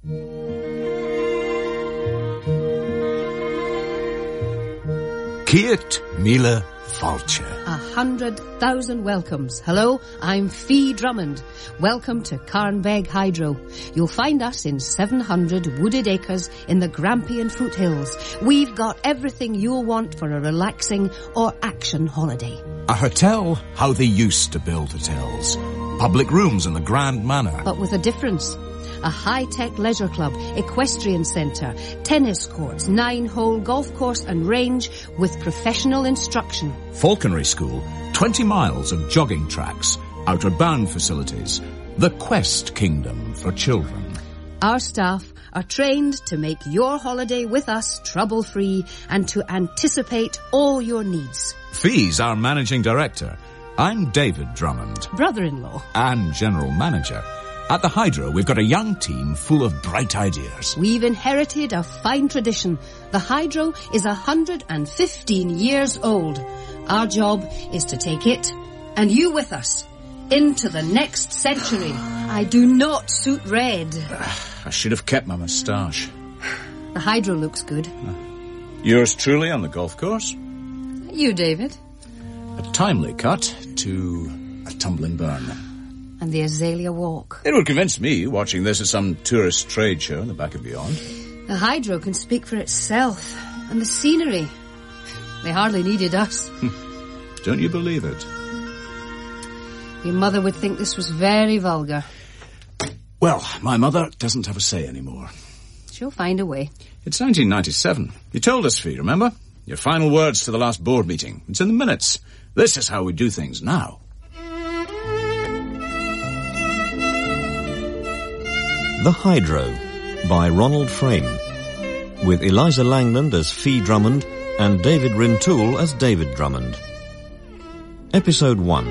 Kiet Mila Falcher. 100,000 welcomes. Hello, I'm Fee Drummond. Welcome to Carnbeg Hydro. You'll find us in 700 wooded acres in the Grampian foothills. We've got everything you'll want for a relaxing or action holiday. A hotel, how they used to build hotels. Public rooms in the grand manner. But with a difference. A high-tech leisure club, equestrian centre, tennis courts, 9-hole golf course and range with professional instruction. Falconry School, 20 miles of jogging tracks, outward bound facilities. The Quest Kingdom for children. Our staff are trained to make your holiday with us trouble-free and to anticipate all your needs. Fee's our managing director. I'm David Drummond. Brother-in-law. And general manager. At the Hydro, we've got a young team full of bright ideas. We've inherited a fine tradition. The Hydro is 115 years old. Our job is to take it, and you with us, into the next century. I do not suit red. I should have kept my moustache. The Hydro looks good. Yours truly on the golf course. You, David. A timely cut to a tumbling burn. And the Azalea Walk. It would convince me, watching this at some tourist trade show in the back of beyond. The Hydro can speak for itself. And the scenery. They hardly needed us. Don't you believe it? Your mother would think this was very vulgar. Well, my mother doesn't have a say anymore. She'll find a way. It's 1997. You told us, Fee, remember? Your final words to the last board meeting. It's in the minutes. This is how we do things now. The Hydro by Ronald Frame, with Eliza Langland as Fee Drummond and David Rintoul as David Drummond. Episode 1.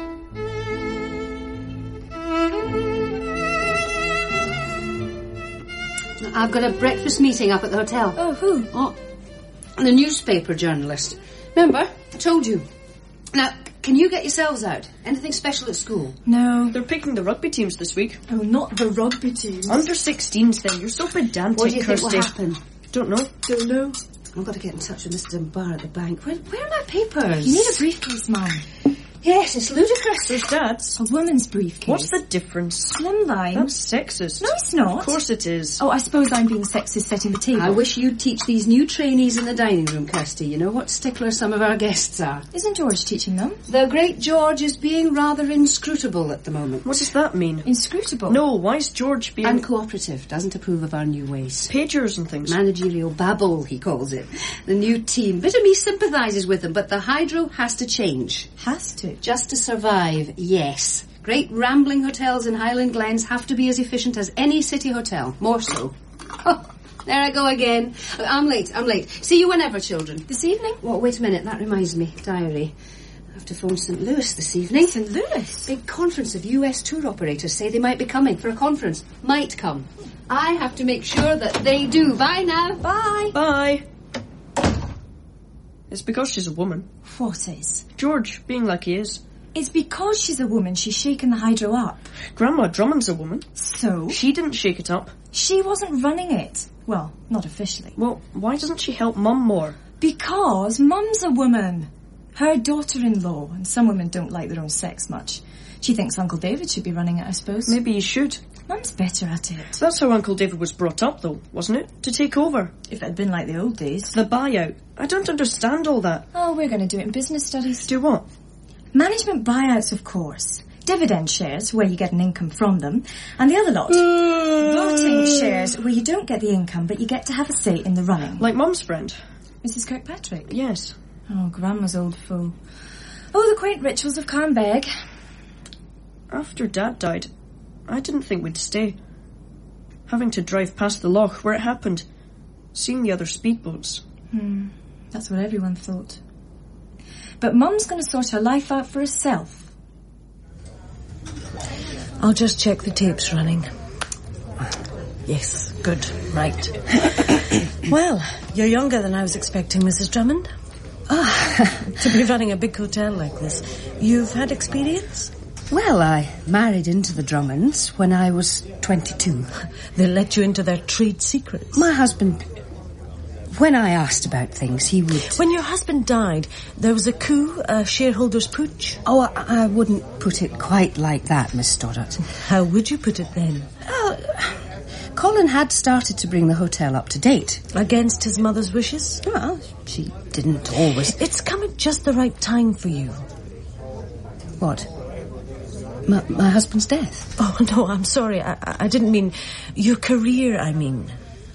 I've got a breakfast meeting up at the hotel. Oh, who? Oh, the newspaper journalist. Remember? I told you. Now, can you get yourselves out? Anything special at school? No. They're picking the rugby teams this week. Oh, not the rugby teams. Under 16s then. You're so pedantic, What do you think Kirsty. will happen? Don't know. Don't know. I've got to get in touch with Mr. Dunbar at the bank. Where are my papers? You need a briefcase, Mum. Yes, it's ludicrous. There's Dad's. A woman's briefcase. What's the difference? Slimline. That's sexist. No, it's not. Of course it is. Oh, I suppose I'm being sexist setting the table. I wish you'd teach these new trainees in the dining room, Kirsty. You know what sticklers some of our guests are. Isn't George teaching them? The great George is being rather inscrutable at the moment. What does that mean? Inscrutable? No, why is George being... Uncooperative, doesn't approve of our new ways. Pagers and things. Managerial babble, he calls it. The new team. Bit of me sympathises with them, but the Hydro has to change. Has to. Just to survive, yes. Great rambling hotels in Highland Glens have to be as efficient as any city hotel. More so. Oh, there I go again. I'm late. See you whenever, children. This evening? Well, wait a minute. That reminds me. Diary. I have to phone St. Louis this evening. St. Louis? Big conference of US tour operators say they might be coming for a conference. Might come. I have to make sure that they do. Bye now. Bye. Bye. It's because she's a woman. What is? George, being like he is. It's because she's a woman she's shaken the Hydro up. Grandma Drummond's a woman. So? She didn't shake it up. She wasn't running it. Well, not officially. Well, why doesn't she help Mum more? Because Mum's a woman. Her daughter-in-law, and some women don't like their own sex much. She thinks Uncle David should be running it, I suppose. Maybe he should. Mum's better at it. That's how Uncle David was brought up, though, wasn't it? To take over. If it had been like the old days. The buyout. I don't understand all that. Oh, we're going to do it in business studies. Do what? Management buyouts, of course. Dividend shares, where you get an income from them. And the other lot. Voting shares, where you don't get the income, but you get to have a say in the running. Like Mum's friend? Mrs. Kirkpatrick? Yes. Oh, Grandma's old fool. Oh, the quaint rituals of Carnbeg. After Dad died, I didn't think we'd stay. Having to drive past the loch where it happened. Seeing the other speedboats. That's what everyone thought. But Mum's going to sort her life out for herself. I'll just check the tape's running. Yes, good, right. Well, you're younger than I was expecting, Mrs. Drummond. To be running a big hotel like this. You've had experience? Well, I married into the Drummonds when I was 22. They let you into their trade secrets. My husband... When I asked about things, he would... When your husband died, there was a coup, a shareholders' putsch. Oh, I wouldn't put it quite like that, Miss Stoddart. How would you put it then? Colin had started to bring the hotel up to date. Against his mother's wishes? Well, she didn't always... It's come at just the right time for you. What? My husband's death? Oh, no, I'm sorry. I didn't mean... Your career, I mean.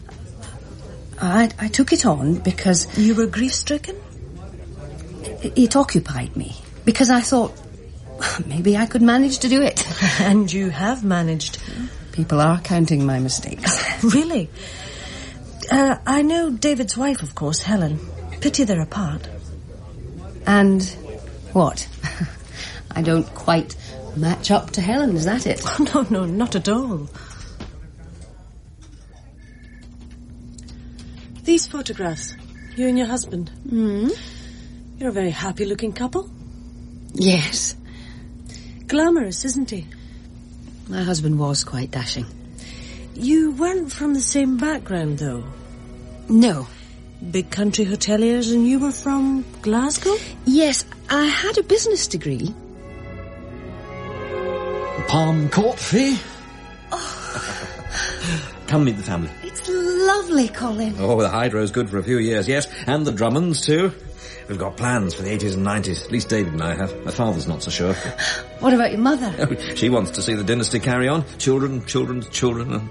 I took it on because... You were grief-stricken? It occupied me. Because I thought, maybe I could manage to do it. And you have managed. People are counting my mistakes. Really? I know David's wife, of course, Helen. Pity they're apart. And what? I don't quite match up to Helen, is that it? Oh, no, not at all. These photographs, you and your husband. You're a very happy-looking couple. Yes. Glamorous, isn't he? My husband was quite dashing. You weren't from the same background, though. No. Big country hoteliers, and you were from Glasgow? Yes, I had a business degree. Palm Court, Fee? Come meet the family. It's lovely, Colin. Oh, the Hydro's good for a few years, yes. And the Drummonds, too. We've got plans for the 80s and 90s. At least David and I have. My father's not so sure. What about your mother? Oh, she wants to see the dynasty carry on. Children, children's children.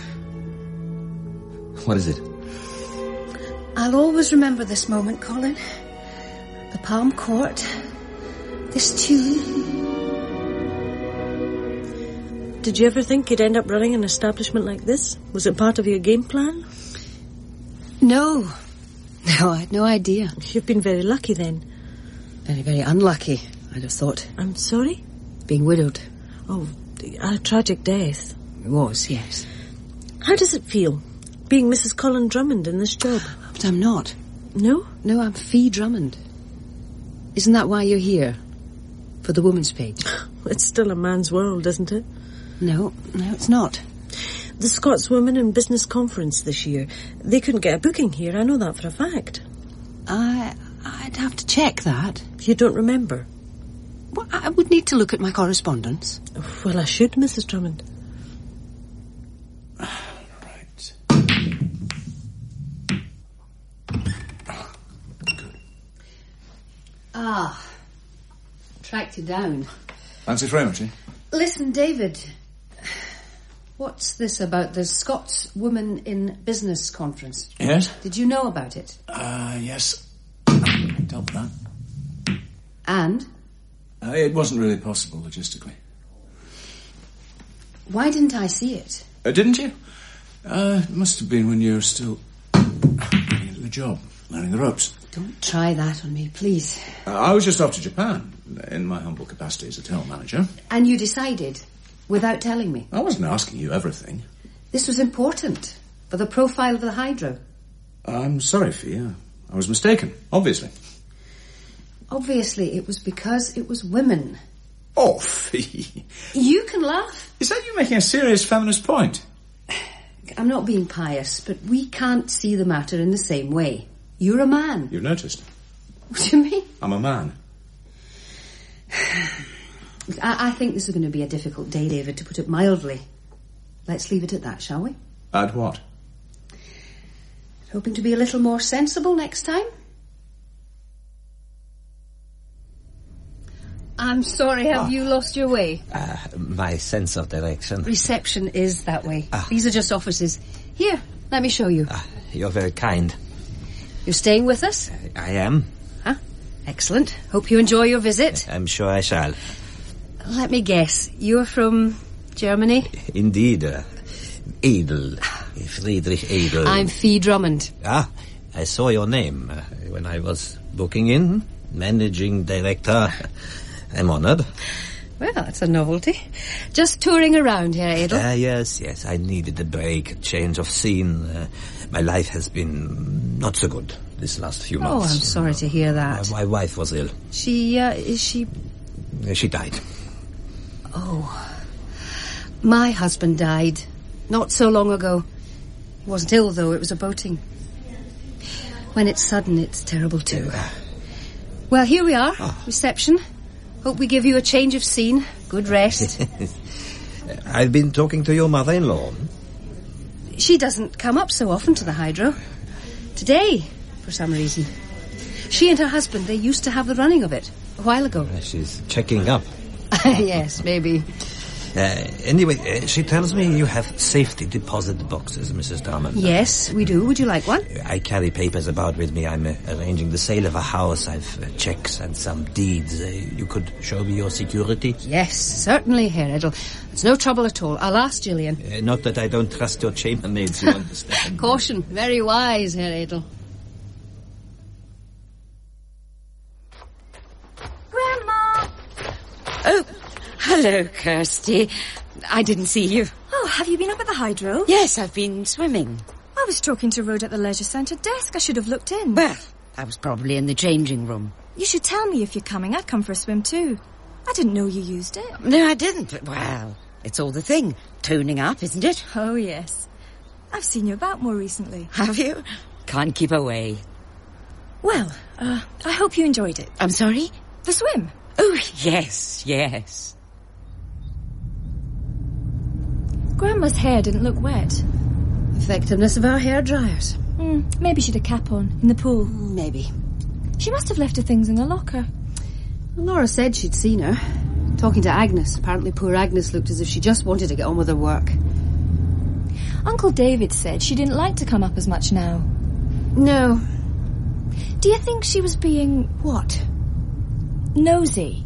What is it? I'll always remember this moment, Colin. The Palm Court. This tune. Did you ever think you'd end up running an establishment like this? Was it part of your game plan? No. No, I had no idea. You've been very lucky then. Very, very unlucky, I'd have thought. I'm sorry? Being widowed. Oh, a tragic death. It was, yes. How does it feel, being Mrs. Colin Drummond in this job? But I'm not. No? No, I'm Fee Drummond. Isn't that why you're here? For the woman's page? It's still a man's world, isn't it? No, it's not. The Scotswomen in Business Conference this year, they couldn't get a booking here, I know that for a fact. I'd have to check that. You don't remember? Well, I would need to look at my correspondence. Well, I should, Mrs. Drummond. Right. Good. Tracked you down. Fancy frame, actually. Listen, David... What's this about the Scotswomen in Business Conference? Yes? Did you know about it? Yes. I dealt with that. And? It wasn't really possible logistically. Why didn't I see it? Didn't you? It must have been when you were still getting into the job, learning the ropes. Don't try that on me, please. I was just off to Japan, in my humble capacity as a hotel manager. And you decided... without telling me? I wasn't asking you everything. This was important for the profile of the Hydro. I'm sorry, Fee. I was mistaken, obviously. Obviously, it was because it was women. Oh, Fee. You can laugh. Is that you making a serious feminist point? I'm not being pious, but we can't see the matter in the same way. You're a man. You've noticed. What do you mean? I'm a man. I think this is going to be a difficult day, David, to put it mildly. Let's leave it at that, shall we? At what? Hoping to be a little more sensible next time? I'm sorry, have you lost your way? My sense of direction. Reception is that way. These are just offices. Here, let me show you. You're very kind. You're staying with us? I am. Huh? Excellent. Hope you enjoy your visit. I'm sure I shall. Let me guess. You're from Germany? Indeed. Edel. Friedrich Edel. I'm Fee Drummond. I saw your name when I was booking in. Managing director. I'm honoured. Well, that's a novelty. Just touring around here, Edel. Yes. I needed a break, a change of scene. My life has been not so good this last few months. Oh, I'm sorry to hear that. My wife was ill. Is she... She died. Oh. My husband died not so long ago. He wasn't ill, though. It was a boating. When it's sudden, it's terrible, too. Well, here we are. Reception. Hope we give you a change of scene. Good rest. I've been talking to your mother-in-law. She doesn't come up so often to the Hydro. Today, for some reason. She and her husband, they used to have the running of it a while ago. She's checking up. Yes, maybe. Anyway, she tells me you have safety deposit boxes, Mrs. Drummond. Yes, we do. Would you like one? I carry papers about with me. I'm arranging the sale of a house. I've checks and some deeds. You could show me your security? Yes, certainly, Herr Edel. It's no trouble at all. I'll ask Gillian. Not that I don't trust your chambermaids, you understand. Caution. Very wise, Herr Edel. Grandma! Oh, hello, Kirsty. I didn't see you. Oh, have you been up at the Hydro? Yes, I've been swimming. I was talking to Rhoda at the leisure centre desk. I should have looked in. Well, I was probably in the changing room. You should tell me if you're coming. I'd come for a swim too. I didn't know you used it. No, I didn't. But, well, it's all the thing. Toning up, isn't it? Oh, yes. I've seen you about more recently. Have you? Can't keep away. Well, I hope you enjoyed it. I'm sorry? The swim. Oh, yes, yes. Grandma's hair didn't look wet. Effectiveness of our hair dryers. Maybe she'd a cap on, in the pool. Maybe. She must have left her things in the locker. Laura said she'd seen her. Talking to Agnes. Apparently poor Agnes looked as if she just wanted to get on with her work. Uncle David said she didn't like to come up as much now. No. Do you think she was being... What? Nosy?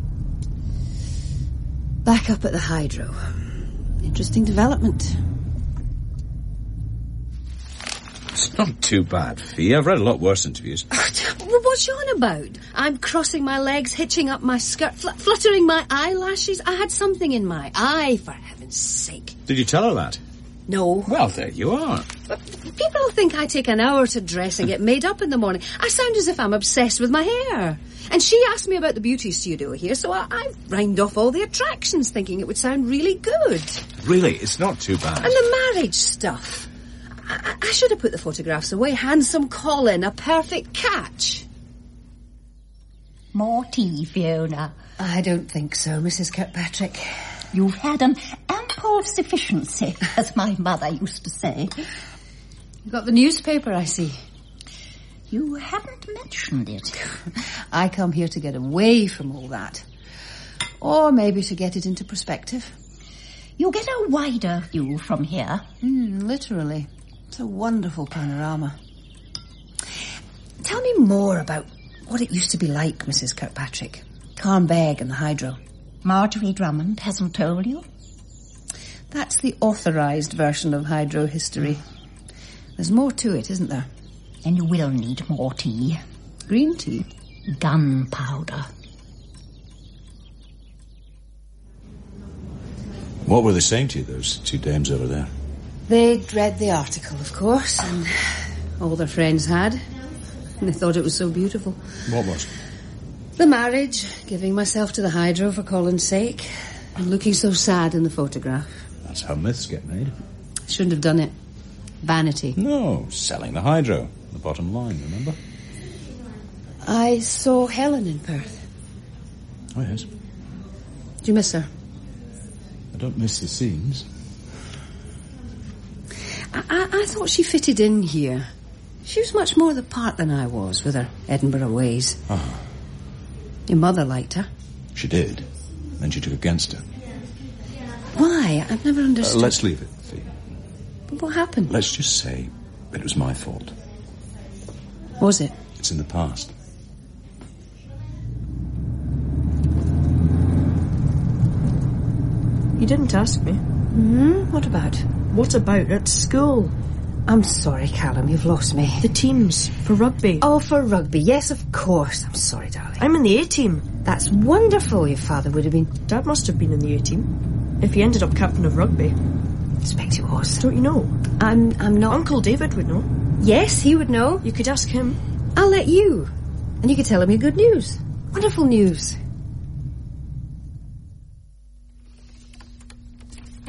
Back up at the Hydro. Interesting development. It's not too bad, Fee. I've read a lot worse interviews. Well, what's you on about? I'm crossing my legs, hitching up my skirt, fluttering my eyelashes. I had something in my eye, for heaven's sake. Did you tell her that? No. Well, there you are. But people think I take an hour to dress and get made up in the morning. I sound as if I'm obsessed with my hair. And she asked me about the beauty studio here, so I rhymed off all the attractions thinking it would sound really good. Really, it's not too bad. And the marriage stuff. I should have put the photographs away. Handsome Colin, a perfect catch. More tea, Fiona. I don't think so, Mrs. Kirkpatrick. You've had an ample sufficiency, as my mother used to say. You got the newspaper, I see. You haven't mentioned it. I come here to get away from all that. Or maybe to get it into perspective. You get a wider view from here. Literally. It's a wonderful panorama. Tell me more about what it used to be like, Mrs. Kirkpatrick. Carnbeg and the Hydro. Marjorie Drummond hasn't told you? That's the authorised version of Hydro history. There's more to it, isn't there? And you will need more tea. Green tea? Gunpowder. What were they saying to you, those two dames over there? They'd read the article, of course, and all their friends had. And they thought it was so beautiful. What was? The marriage, giving myself to the Hydro for Colin's sake, and looking so sad in the photograph. That's how myths get made. Shouldn't have done it. Vanity. No, selling the Hydro. The bottom line, remember? I saw Helen in Perth. Oh, yes. Do you miss her? I don't miss the scenes. I thought she fitted in here. She was much more the part than I was with her Edinburgh ways. Ah. Your mother liked her. She did. Then she took against her. Why? I've never understood. Let's leave it, Fee. But what happened? Let's just say it was my fault. Was it? It's in the past. You didn't ask me. What about? What about at school? I'm sorry, Callum, you've lost me. The teams for rugby. Oh, for rugby. Yes, of course. I'm sorry, darling. I'm in the A-team. That's wonderful. Your father would have been. Dad must have been in the A-team. If he ended up captain of rugby. I expect he was. Don't you know? I'm not... Uncle David would know. Yes, he would know. You could ask him. I'll let you. And you could tell him your good news. Wonderful news.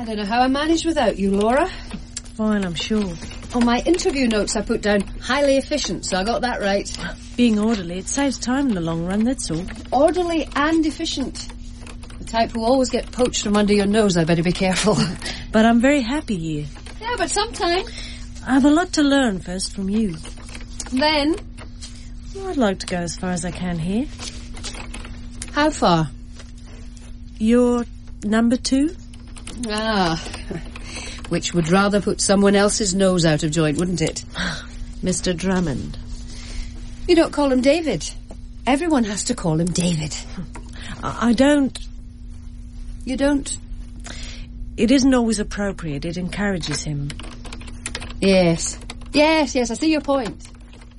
don't know how I managed without you, Laura. Fine, I'm sure. On my interview notes I put down highly efficient, so I got that right. Being orderly, it saves time in the long run, that's all. Orderly and efficient. The type who always get poached from under your nose, I better be careful. But I'm very happy here. Yeah, but sometime. I have a lot to learn first from you. Then? Well, I'd like to go as far as I can here. How far? You're number 2? Ah, which would rather put someone else's nose out of joint, wouldn't it? Mr. Drummond. You don't call him David. Everyone has to call him David. I don't... You don't? It isn't always appropriate. It encourages him. Yes. Yes, I see your point.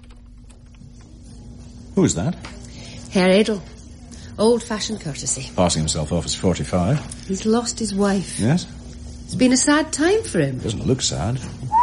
Who's that? Herr Edel. Old-fashioned courtesy. Passing himself off as 45. He's lost his wife. Yes? It's been a sad time for him. Doesn't look sad.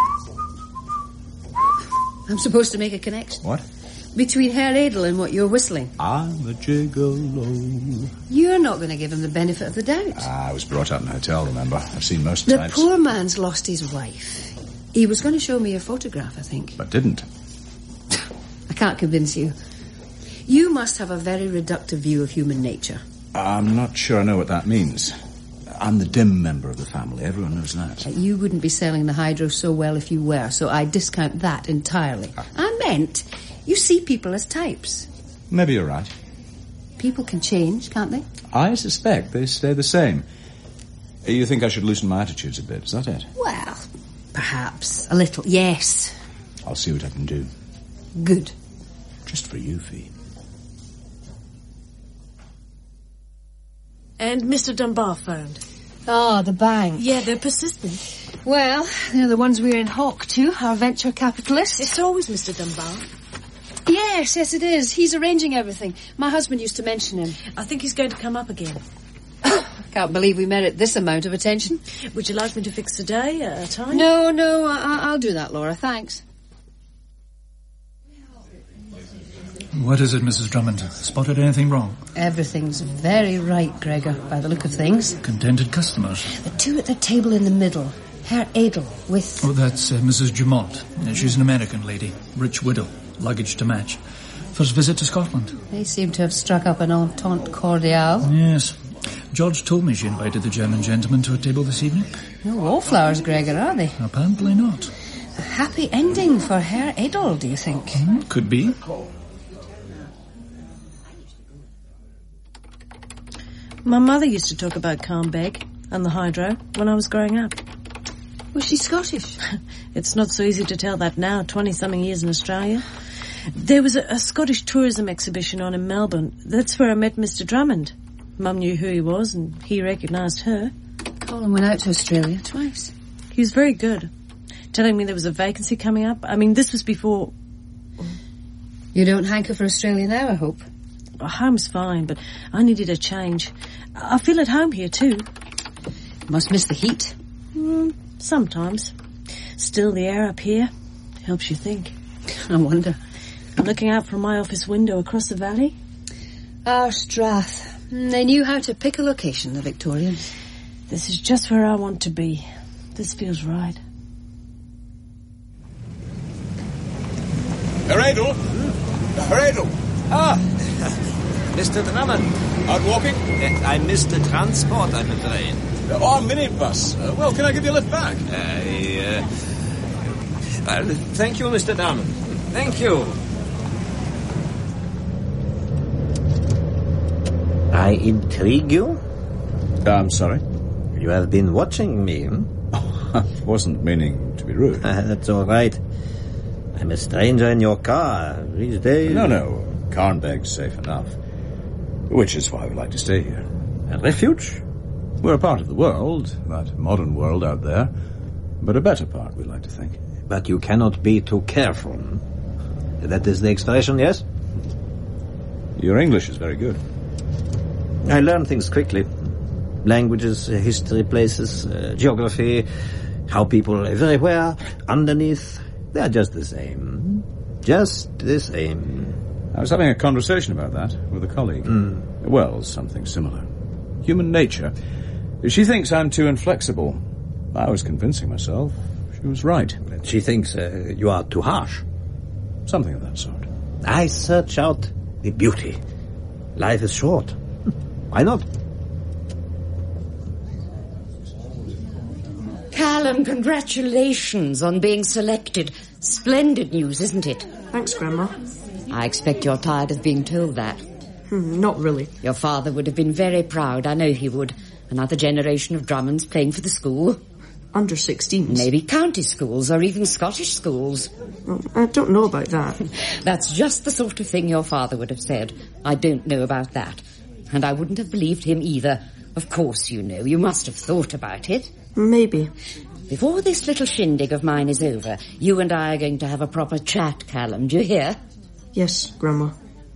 I'm supposed to make a connection. What? Between Herr Edel and what you're whistling. I'm a gigolo. You're not going to give him the benefit of the doubt. I was brought up in a hotel, remember? I've seen most The types. poor man's lost his wife. He was going to show me a photograph, I think. But didn't. I can't convince you. You must have a very reductive view of human nature. I'm not sure I know what that means. I'm the dim member of the family. Everyone knows that. You wouldn't be selling the hydro so well if you were, so I discount that entirely. I meant, you see people as types. Maybe you're right. People can change, can't they? I suspect they stay the same. You think I should loosen my attitudes a bit, is that it? Well, perhaps. A little, yes. I'll see what I can do. Good. Just for you, Fee. And Mr. Dunbar phoned. Ah, the bank. Yeah, they're persistent. Well, they're the ones we're in hock to, our venture capitalists. It's always Mr. Dunbar. Yes, it is. He's arranging everything. My husband used to mention him. I think he's going to come up again. Can't believe we merit this amount of attention. Would you like me to fix the day, a time? No, I'll do that, Laura, thanks. What is it, Mrs. Drummond? Spotted anything wrong? Everything's very right, Gregor, by the look of things. Contented customers. The two at the table in the middle. Herr Edel with... Oh, that's Mrs. Dumont. She's an American lady. Rich widow. Luggage to match. First visit to Scotland. They seem to have struck up an entente cordiale. Yes. George told me she invited the German gentleman to a table this evening. No wallflowers, Gregor, are they? Apparently not. A happy ending for Herr Edel, do you think? Could be. My mother used to talk about Carnbeg and the hydro when I was growing up. Was she Scottish? It's not so easy to tell that now, 20-something years in Australia. There was a Scottish tourism exhibition on in Melbourne. That's where I met Mr. Drummond. Mum knew who he was and he recognised her. Colin went out to Australia twice. He was very good. Telling me there was a vacancy coming up. I mean, this was before... You don't hanker for Australia now, I hope? Home's fine, but I needed a change. I feel at home here, too. Must miss the heat. Sometimes. Still, the air up here helps you think. I wonder. I'm looking out from my office window across the valley. Our Strath. They knew how to pick a location, the Victorians. This is just where I want to be. This feels right. Herr Edel! Herr Edel! Ah, Mr. Drummond. Out walking? I missed the transport, I'm afraid. Oh, minibus. Well, can I give you a lift back? Thank you, Mr. Drummond. Thank you. I intrigue you? I'm sorry? You have been watching me, Oh, I wasn't meaning to be rude. That's all right. I'm a stranger in your car these days. No. Carnbeg's safe enough. Which is why we like to stay here. A refuge? We're a part of the world, that modern world out there. But a better part, we like to think. But you cannot be too careful. That is the expression, yes? Your English is very good. I learn things quickly. Languages, history, places, geography, how people everywhere, underneath, they are just the same. Just the same. I was having a conversation about that with a colleague. Well, something similar. Human nature. She thinks I'm too inflexible. I was convincing myself she was right. She thinks you are too harsh. Something of that sort. I search out the beauty. Life is short. Why not? Callum, congratulations on being selected. Splendid news, isn't it? Thanks, Grandma. I expect you're tired of being told that. Not really. Your father would have been very proud, I know he would. Another generation of Drummonds playing for the school. Under 16s. Maybe county schools or even Scottish schools. Well, I don't know about that. That's just the sort of thing your father would have said. I don't know about that. And I wouldn't have believed him either. Of course you know. You must have thought about it. Maybe. Before this little shindig of mine is over, you and I are going to have a proper chat, Callum. Do you hear? Yes, Grandma.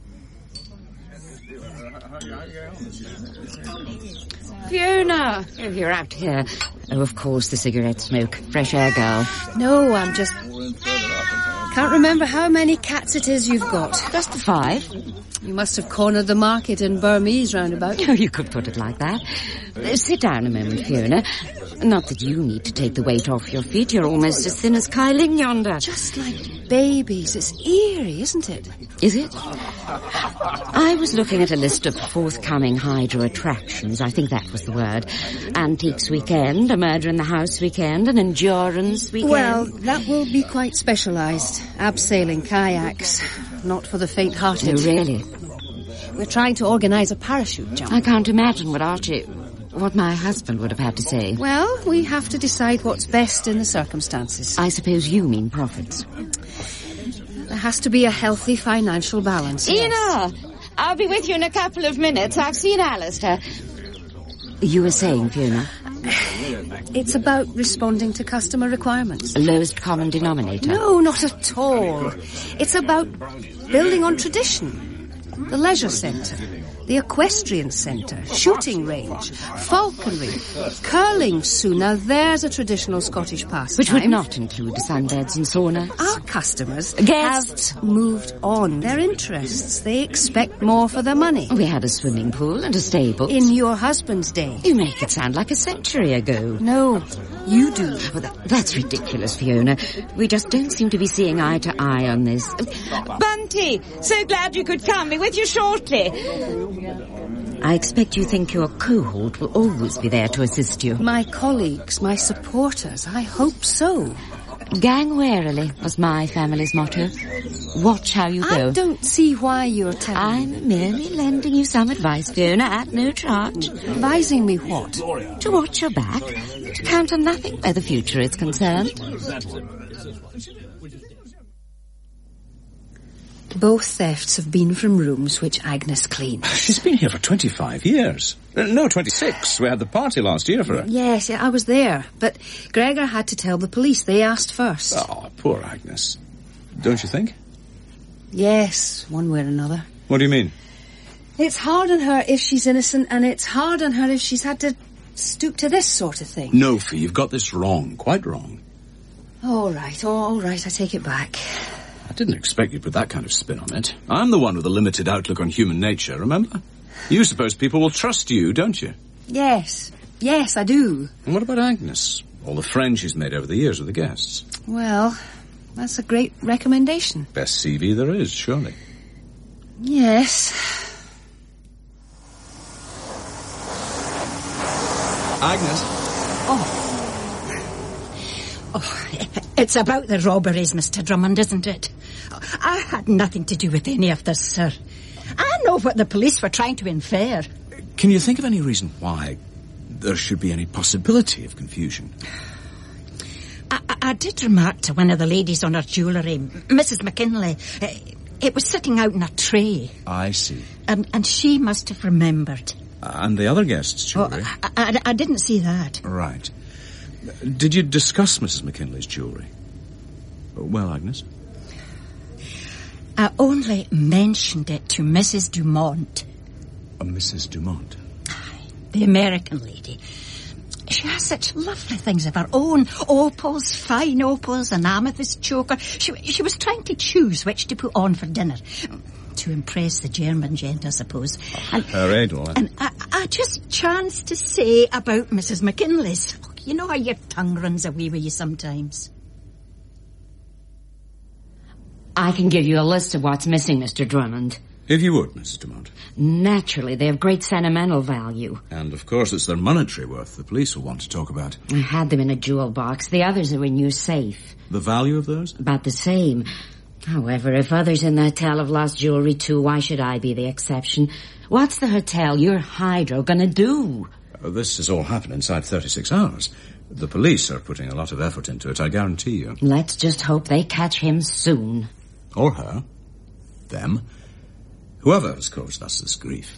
Fiona! Oh, you're out here. Oh, of course, the cigarette smoke. Fresh air girl. No, I'm just... Can't remember how many cats it is you've got. Just the 5. You must have cornered the market in Burmese roundabout. Oh, you could put it like that. Sit down a moment, Fiona. Not that you need to take the weight off your feet. You're almost as thin as Kai Ling yonder. Just like babies. It's eerie, isn't it? Is it? I was looking at a list of forthcoming Hydro attractions. I think that was the word. Antiques weekend, a murder in the house weekend, an endurance weekend. Well, that will be quite specialised. Abseiling, kayaks. Not for the faint-hearted. Oh, really? We're trying to organise a parachute jump. I can't imagine what my husband would have had to say. Well, we have to decide what's best in the circumstances. I suppose you mean profits. There has to be a healthy financial balance. Ina! Yes. I'll be with you in a couple of minutes. I've seen Alistair. You were saying, Fiona? It's about responding to customer requirements. Lowest common denominator? No, not at all. It's about building on tradition. The leisure centre, the equestrian centre, shooting range, falconry, curling soon. Now there's a traditional Scottish pastime. Which would not include sunbeds and saunas. Our customers Guests have moved on. Their interests. They expect more for their money. We had a swimming pool and a stable. In your husband's day. You make it sound like a century ago. No, you do. Well, that's ridiculous, Fiona. We just don't seem to be seeing eye to eye on this. Bunty, so glad you could come. Be with you shortly. I expect you think your cohort will always be there to assist you. My colleagues, my supporters, I hope so. Gang warily was my family's motto. Watch how you go. I don't see why you're telling me. I'm merely lending you some advice, Fiona, at no charge. Advising me what? To watch your back, to count on nothing where the future is concerned. Both thefts have been from rooms which Agnes cleaned. She's been here for 25 years. No, 26. We had the party last year for her. Yes, I was there. But Gregor had to tell the police. They asked first. Oh, poor Agnes. Don't you think? Yes, one way or another. What do you mean? It's hard on her if she's innocent, and it's hard on her if she's had to stoop to this sort of thing. No, Fee, you've got this wrong. Quite wrong. All right, I take it back. I didn't expect you'd put that kind of spin on it. I'm the one with a limited outlook on human nature, remember? You suppose people will trust you, don't you? Yes, I do. And what about Agnes? All the friends she's made over the years with the guests. Well, that's a great recommendation. Best CV there is, surely. Yes. Agnes? It's about the robberies, Mr. Drummond, isn't it? I had nothing to do with any of this, sir. I know what the police were trying to infer. Can you think of any reason why there should be any possibility of confusion? I did remark to one of the ladies on her jewellery, Mrs. McKinley. It was sitting out in a tray. I see. And she must have remembered. And the other guests' jewellery? I didn't see that. Right. Did you discuss Mrs. McKinley's jewellery? Well, Agnes? I only mentioned it to Mrs. Dumont. Mrs. Dumont? The American lady. She has such lovely things of her own. Opals, fine opals, an amethyst choker. She was trying to choose which to put on for dinner. To impress the German gent, I suppose. And, her idol. And I just chanced to say about Mrs. McKinley's. You know how your tongue runs away with you sometimes. I can give you a list of what's missing, Mr. Drummond. If you would, Mrs. Dumont. Naturally, they have great sentimental value. And, of course, it's their monetary worth the police will want to talk about. I had them in a jewel box. The others are in your safe. The value of those? About the same. However, if others in the hotel have lost jewellery too, why should I be the exception? What's the hotel, your Hydro, gonna do? This has all happened inside 36 hours. The police are putting a lot of effort into it, I guarantee you. Let's just hope they catch him soon. Or her. Them. Whoever has caused us this grief.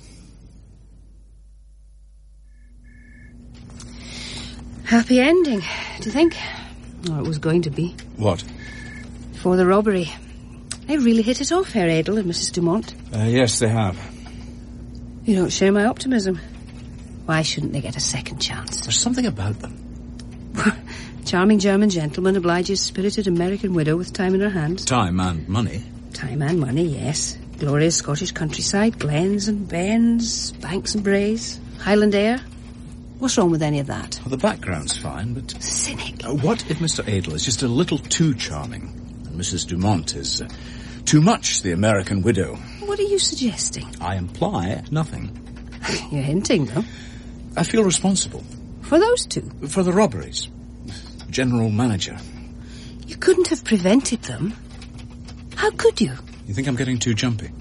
Happy ending, do you think? Or it was going to be. What? For the robbery. They really hit it off, Herr Edel and Mrs. Dumont. Yes, they have. You don't share my optimism. Why shouldn't they get a second chance? There's something about them. Charming German gentleman obliges spirited American widow with time in her hand. Time and money. Time and money, yes. Glorious Scottish countryside, glens and bens, banks and braes, Highland air. What's wrong with any of that? Well, the background's fine, but... Cynic. What if Mr. Edel is just a little too charming, and Mrs. Dumont is too much the American widow? What are you suggesting? I imply nothing. You're hinting, though. I feel responsible. For those two? For the robberies. General manager. You couldn't have prevented them. How could you? You think I'm getting too jumpy?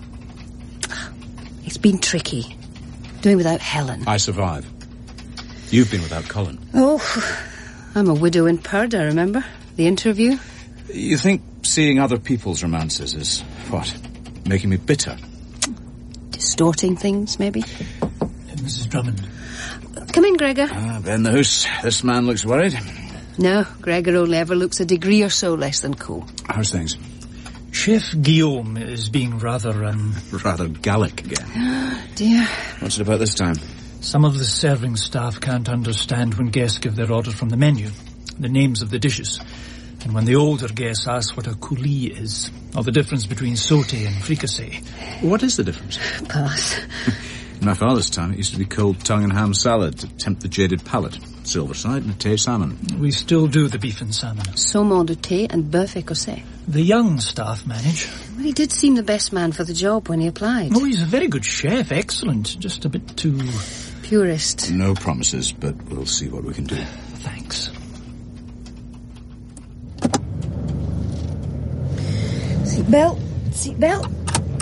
It's been tricky. Doing without Helen. I survive. You've been without Colin. Oh, I'm a widow in Purda, remember? The interview? You think seeing other people's romances is, what, making me bitter? Distorting things, maybe? Mrs. Drummond. Come in, Gregor. Ben the Hoose. This man looks worried. No, Gregor only ever looks a degree or so less than cool. How's things? Chef Guillaume is being rather, rather Gallic again. Dear. What's it about this time? Some of the serving staff can't understand when guests give their orders from the menu, the names of the dishes. And when the older guests ask what a coulis is, or the difference between sauté and fricassee. What is the difference? Pass. In my father's time, it used to be cold tongue and ham salad to tempt the jaded palate. Silver side and té salmon. We still do the beef and salmon. Saumon de thé and bœuf écossais. The young staff manage. Well, he did seem the best man for the job when he applied. Oh, he's a very good chef, excellent. Just a bit too... Purist. No promises, but we'll see what we can do. Thanks. Seatbelt. Seatbelt.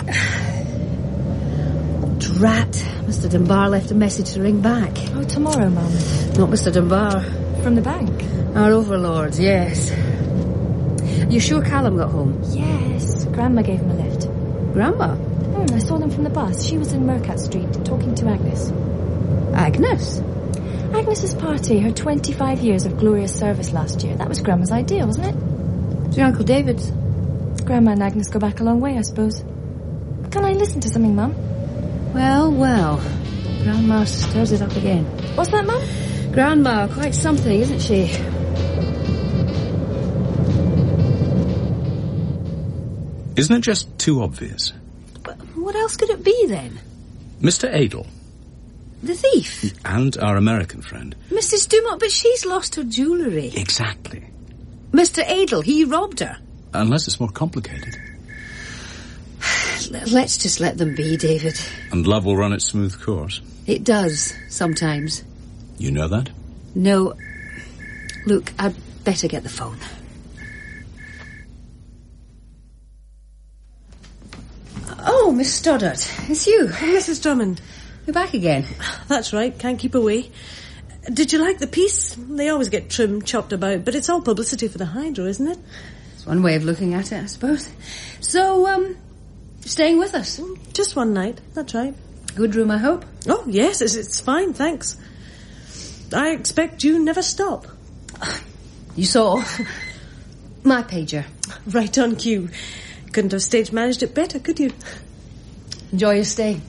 Drat. Mr. Dunbar left a message to ring back. Oh, tomorrow, Mum. Not Mr. Dunbar. From the bank? Our overlords, yes. You sure Callum got home? Yes. Grandma gave him a lift. Grandma? I saw them from the bus. She was in Mercat Street, talking to Agnes. Agnes? Agnes's party, her 25 years of glorious service last year. That was Grandma's idea, wasn't it? It's your Uncle David's. Grandma and Agnes go back a long way, I suppose. Can I listen to something, Mum? Well, well. Grandma stirs it up again. What's that, Mum? Grandma, quite something, isn't she? Isn't it just too obvious? But what else could it be, then? Mr. Edel. The thief? And our American friend. Mrs. Dumont, but she's lost her jewellery. Exactly. Mr. Edel, he robbed her. Unless it's more complicated. Let's just let them be, David. And love will run its smooth course. It does, sometimes. You know that? No. Look, I'd better get the phone. Oh, Miss Stoddart, it's you. Mrs. Drummond. You're back again. That's right, can't keep away. Did you like the piece? They always get trimmed, chopped about, but it's all publicity for the Hydro, isn't it? It's one way of looking at it, I suppose. So, staying with us? Just one night, that's right. Good room, I hope? Oh, yes, it's fine, thanks. I expect you never stop. You saw? My pager. Right on cue. Couldn't have stage managed it better, could you? Enjoy your stay.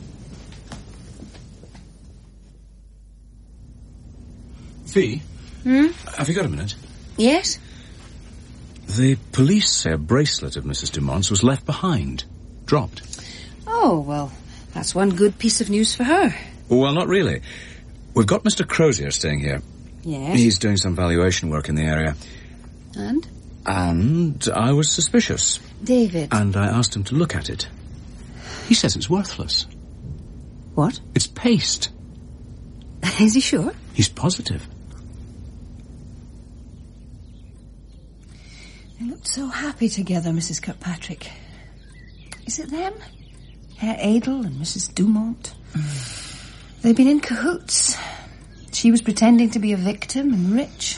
Fee? Have you got a minute? Yes? The police say a bracelet of Mrs. Dumont's was left behind. Dropped. Oh, well, that's one good piece of news for her. Well, not really. We've got Mr. Crozier staying here. Yes? He's doing some valuation work in the area. And? And I was suspicious. David. And I asked him to look at it. He says it's worthless. What? It's paste. Is he sure? He's positive. They looked so happy together, Mrs. Kirkpatrick. Is it them? Herr Adel and Mrs. Dumont? They've been in cahoots. She was pretending to be a victim and rich.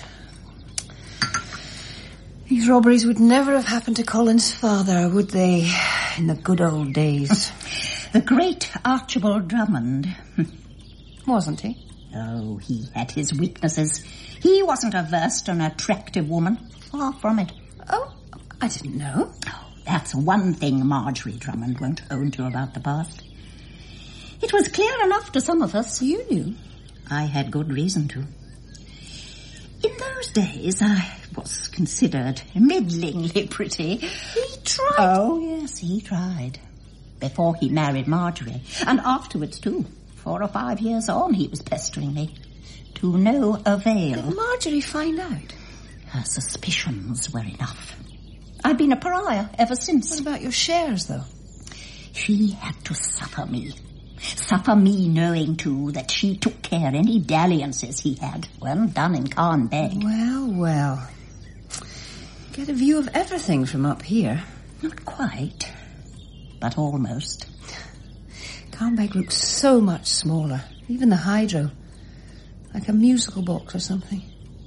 These robberies would never have happened to Colin's father, would they, in the good old days? The great Archibald Drummond. Wasn't he? Oh, he had his weaknesses. He wasn't averse to an attractive woman. Far from it. Oh, I didn't know. Oh, that's one thing Marjorie Drummond won't own to about the past. It was clear enough to some of us. You knew? I had good reason to. In those days, I was considered middlingly pretty. He tried? Oh, yes, he tried. Before he married Marjorie. And afterwards, too. 4 or 5 years on, he was pestering me. To no avail. Did Marjorie find out? Her suspicions were enough. I'd been a pariah ever since. What about your shares, though? She had to suffer me. Suffer me knowing, too, that she took care any dalliances he had weren't done in Carn Beg. Well. Get a view of everything from up here. Not quite, but almost. Carn Beg looks so much smaller. Even the hydro. Like a musical box or something.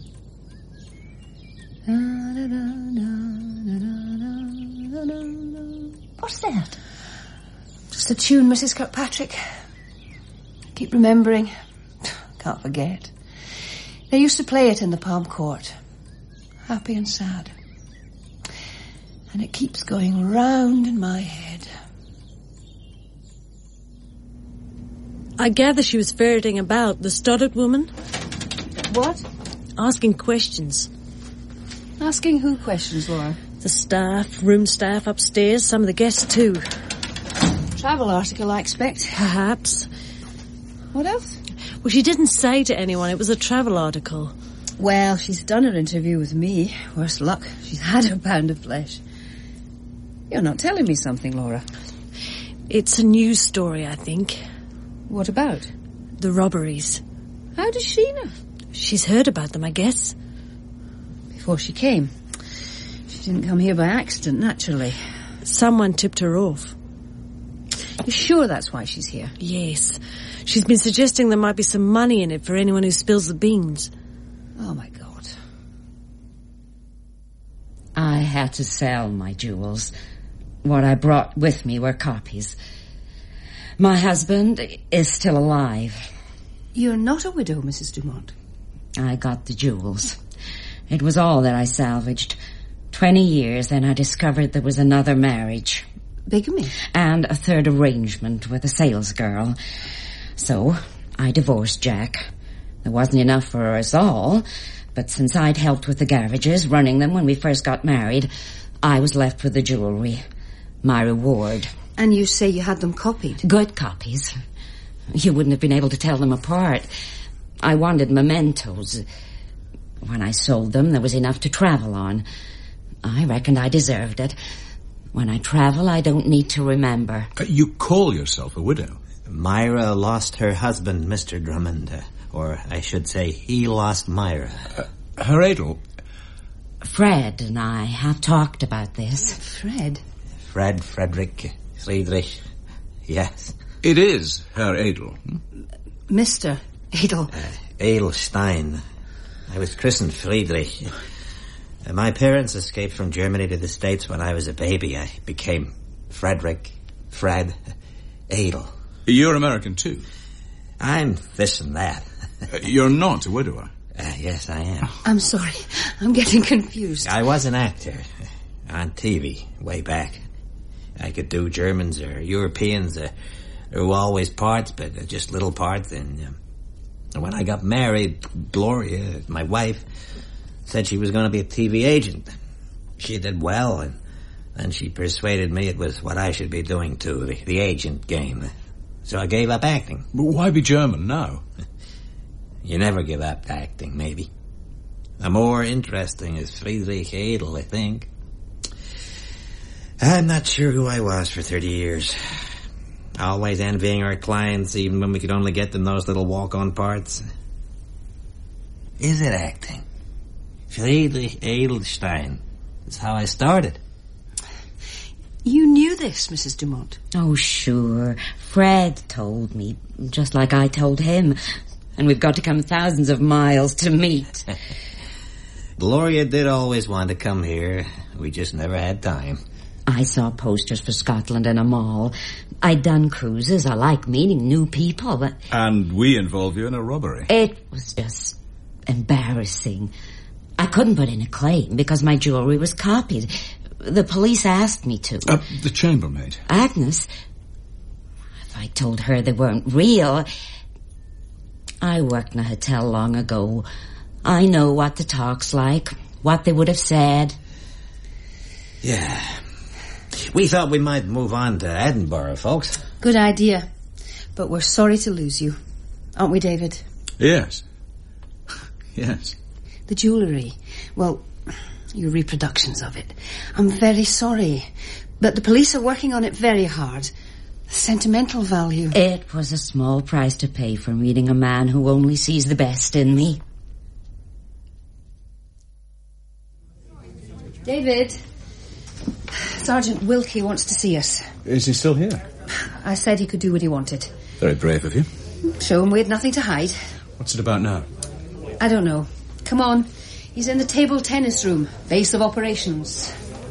What's that? Just a tune, Mrs. Kirkpatrick. Keep remembering. Can't forget. They used to play it in the Palm Court. Happy and sad. And it keeps going round in my head. I gather she was ferreting about the Stoddart woman. What? Asking questions. Asking who questions, Laura? The staff, room staff upstairs, some of the guests too. Travel article, I expect. Perhaps. What else? Well, she didn't say to anyone it was a travel article. Well, she's done her interview with me. Worse luck, she's had her pound of flesh. You're not telling me something, Laura. It's a news story, I think. What about? The robberies. How does she know? She's heard about them, I guess. Before she came. She didn't come here by accident, naturally. Someone tipped her off. You're sure that's why she's here? Yes. She's been suggesting there might be some money in it for anyone who spills the beans. Oh, my God. I had to sell my jewels. What I brought with me were copies. My husband is still alive. You're not a widow, Mrs. Dumont. I got the jewels. It was all that I salvaged. 20 years, then I discovered there was another marriage. Bigamy? And a third arrangement with a salesgirl. So, I divorced Jack. There wasn't enough for us all, but since I'd helped with the garages, running them when we first got married, I was left with the jewellery. My reward. And you say you had them copied? Good copies. You wouldn't have been able to tell them apart. I wanted mementos. When I sold them, there was enough to travel on. I reckoned I deserved it. When I travel, I don't need to remember. You call yourself a widow? Myra lost her husband, Mr. Drummond. Or I should say, he lost Myra. Herr Adel. Fred and I have talked about this. Fred? Friedrich. Yes. It is Herr Adel. Mr. Adel. Adelstein. I was christened Friedrich. My parents escaped from Germany to the States when I was a baby. I became Fred Adel. You're American too? I'm this and that. You're not a widower? Yes, I am. I'm sorry. I'm getting confused. I was an actor on TV way back. I could do Germans or Europeans. There were always parts, but just little parts. And when I got married, Gloria, my wife, said she was going to be a TV agent. She did well, and she persuaded me it was what I should be doing too, the agent game. So I gave up acting. But why be German now? You never give up acting, maybe. The more interesting is Friedrich Edel, I think. I'm not sure who I was for 30 years. Always envying our clients, even when we could only get them those little walk-on parts. Is it acting? Friedrich Edelstein. That's how I started. You knew this, Mrs. Dumont? Oh, sure. Fred told me, just like I told him. And we've got to come thousands of miles to meet. Gloria did always want to come here. We just never had time. I saw posters for Scotland in a mall. I'd done cruises. I like meeting new people, but... And we involve you in a robbery. It was just embarrassing. I couldn't put in a claim because my jewellery was copied. The police asked me to. The chambermaid. Agnes? If I told her they weren't real... I worked in a hotel long ago. I know what the talk's like, what they would have said. Yeah. We thought we might move on to Edinburgh, folks. Good idea. But we're sorry to lose you. Aren't we, David? Yes. Yes. The jewellery. Well, your reproductions of it. I'm very sorry. But the police are working on it very hard. The sentimental value. It was a small price to pay for meeting a man who only sees the best in me. David, Sergeant Wilkie wants to see us. Is he still here? I said he could do what he wanted. Very brave of you. Show him we had nothing to hide. What's it about now? I don't know. Come on. He's in the table tennis room, base of operations.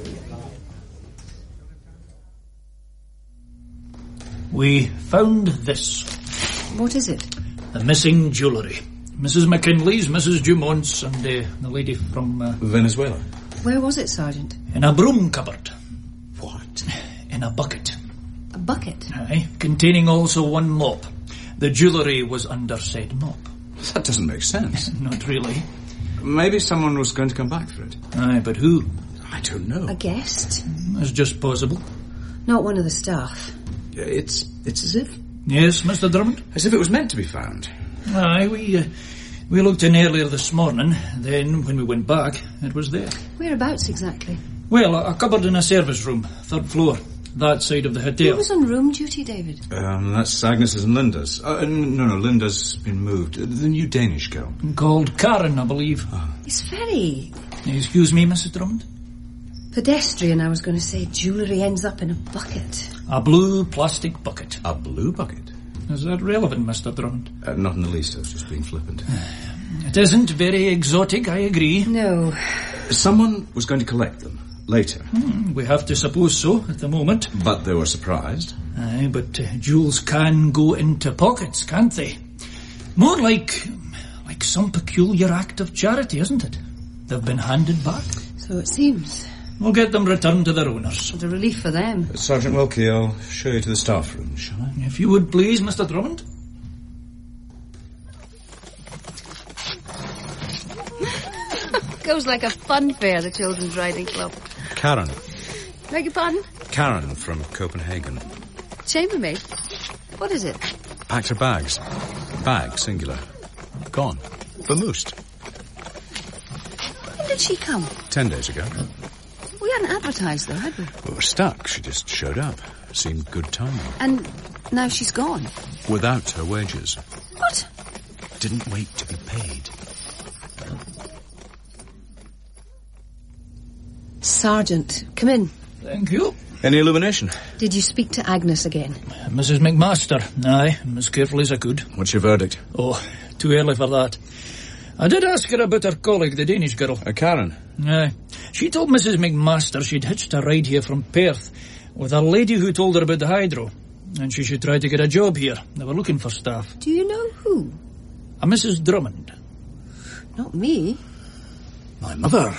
We found this. What is it? The missing jewellery. Mrs. McKinley's, Mrs. Dumont's, and the lady from... Venezuela. Where was it, Sergeant? In a broom cupboard. What? In a bucket. A bucket? Aye, containing also one mop. The jewellery was under said mop. That doesn't make sense. Not really. Maybe someone was going to come back for it. Aye, but who? I don't know. A guest? It's just possible. Not one of the staff. It's as if... Yes, Mr. Drummond? As if it was meant to be found. Aye, we looked in earlier this morning. Then, when we went back, it was there. Whereabouts exactly? Well, a cupboard in a service room, 3rd floor. That side of the hotel. Who was on room duty, David? That's Agnes's and Linda's. No, Linda's been moved. The new Danish girl. Called Karen, I believe. It's very... Excuse me, Mrs. Drummond? Pedestrian, I was going to say. Jewellery ends up in a bucket. A blue plastic bucket. A blue bucket? Is that relevant, Mr. Drummond? Not in the least. I was just being flippant. It isn't very exotic, I agree. No. Someone was going to collect them later. We have to suppose so at the moment. But they were surprised. Aye, but jewels can go into pockets, can't they? More like some peculiar act of charity, isn't it? They've been handed back. So it seems. We'll get them returned to their owners. What a relief for them. Sergeant Wilkie, I'll show you to the staff room, shall I? If you would please, Mr. Drummond. Goes like a fun fair, the Children's Riding Club. Karen. Beg your pardon? Karen from Copenhagen. Chambermaid? What is it? Packed her bags. Bag, singular. Gone. Vamoosed. When did she come? 10 days ago. We hadn't advertised, though, had we? We were stuck. She just showed up. Seemed good timing. And now she's gone? Without her wages. What? Didn't wait to be paid. Sergeant, come in. Thank you. Any illumination? Did you speak to Agnes again? Mrs. McMaster. Aye, as careful as I could. What's your verdict? Oh, too early for that. I did ask her about her colleague, the Danish girl. Karen? Aye. She told Mrs. McMaster she'd hitched a ride here from Perth with a lady who told her about the hydro. And she should try to get a job here. They were looking for staff. Do you know who? A Mrs. Drummond. Not me. My mother.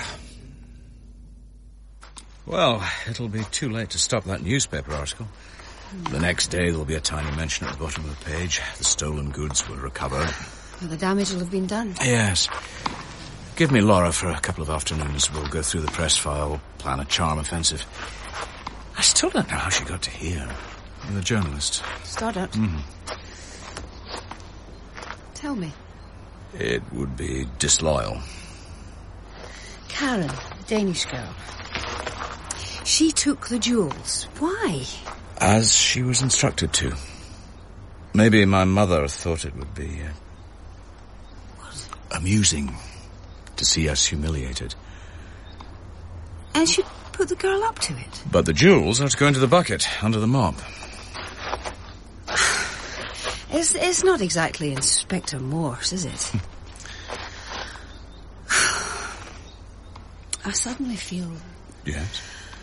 Well, it'll be too late to stop that newspaper article. The next day there'll be a tiny mention at the bottom of the page. The stolen goods were recovered. Well, the damage will have been done. Yes. Give me Laura for a couple of afternoons. We'll go through the press file, plan a charm offensive. I still don't know how she got to here. The journalist. Stoddart? Mm-hmm. Tell me. It would be disloyal. Karen, the Danish girl. She took the jewels. Why? As she was instructed to. Maybe my mother thought it would be amusing to see us humiliated. And she put the girl up to it. But the jewels are to go into the bucket under the mop. It's not exactly Inspector Morse, is it? I suddenly feel... Yes?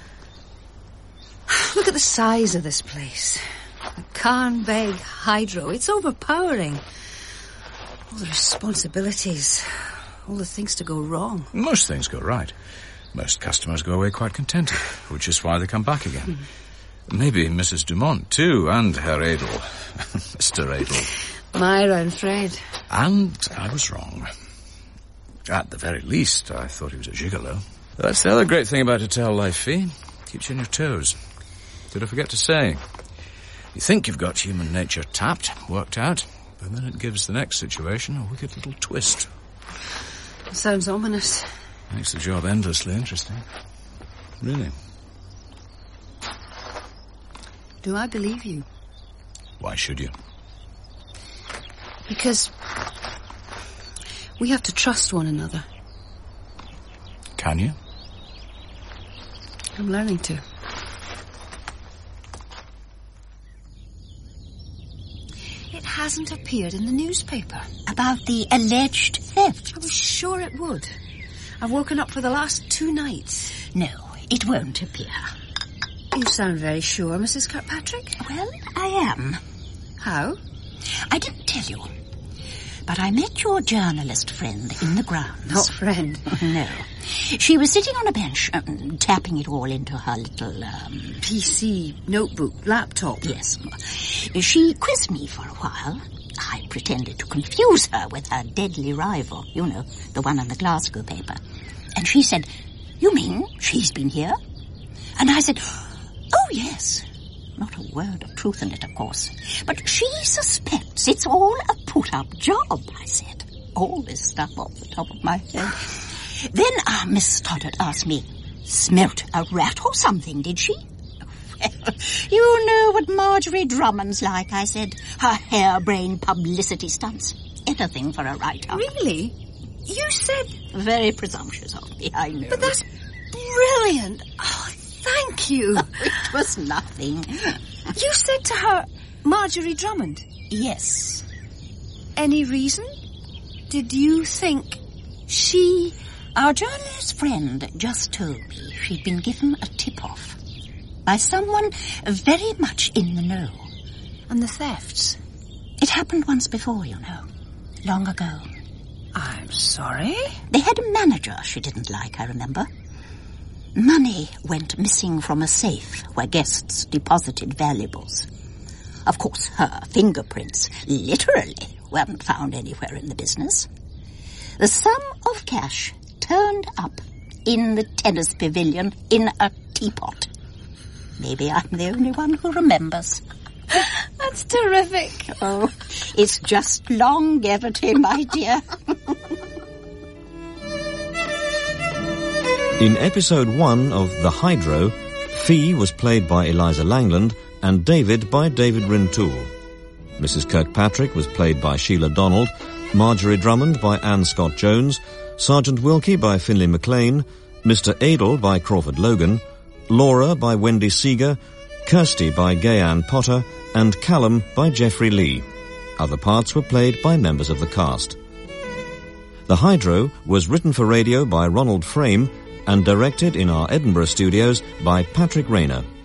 Look at the size of this place. The Carnbeg Hydro. It's overpowering. All the responsibilities. All the things to go wrong. Most things go right. Most customers go away quite contented, which is why they come back again. Maybe Mrs. Dumont, too, and Herr Edel. Mr. Edel. Myra and Fred. And I was wrong. At the very least, I thought he was a gigolo. That's the other great thing about hotel life, Fee. Keeps you on your toes. Did I forget to say? You think you've got human nature tapped, worked out, but then it gives the next situation a wicked little twist. Sounds ominous. Makes the job endlessly interesting. Really. Do I believe you? Why should you? Because we have to trust one another. Can you? I'm learning to. It hasn't appeared in the newspaper. About the alleged theft? I was sure it would. I've woken up for the last 2 nights. No, it won't appear. You sound very sure, Mrs. Kirkpatrick. Well, I am. How? I didn't tell you. But I met your journalist friend in the grounds. Not friend. No. She was sitting on a bench, tapping it all into her little, PC, notebook, laptop. Yes. She quizzed me for a while. I pretended to confuse her with her deadly rival, you know, the one on the Glasgow paper. And she said, "You mean she's been here?" And I said, "Oh, yes." Not a word of truth in it, of course. But she suspects it's all a put-up job, I said. All this stuff off the top of my head. Then Miss Stoddart asked me, "Smelt a rat or something, did she?" "Well, you know what Marjorie Drummond's like," I said. "Her harebrained publicity stunts. Anything for a writer." Really? You said... Very presumptuous of me, I know. But that's brilliant. Oh, thank you. It was nothing. You said to her, Marjorie Drummond? Yes. Any reason? Did you think she... Our journalist friend just told me she'd been given a tip-off by someone very much in the know. And the thefts? It happened once before, you know. Long ago. I'm sorry? They had a manager she didn't like, I remember. Money went missing from a safe where guests deposited valuables. Of course, her fingerprints literally weren't found anywhere in the business. The sum of cash turned up in the tennis pavilion in a teapot. Maybe I'm the only one who remembers. That's terrific. Oh, it's just longevity, my dear. In episode 1 of The Hydro, Fee was played by Eliza Langland and David by David Rintoul. Mrs. Kirkpatrick was played by Sheila Donald, Marjorie Drummond by Anne Scott Jones, Sergeant Wilkie by Finlay MacLean, Mr. Edel by Crawford Logan, Laura by Wendy Seeger, Kirsty by Gay-Ann Potter, and Callum by Geoffrey Lee. Other parts were played by members of the cast. The Hydro was written for radio by Ronald Frame and directed in our Edinburgh studios by Patrick Rayner.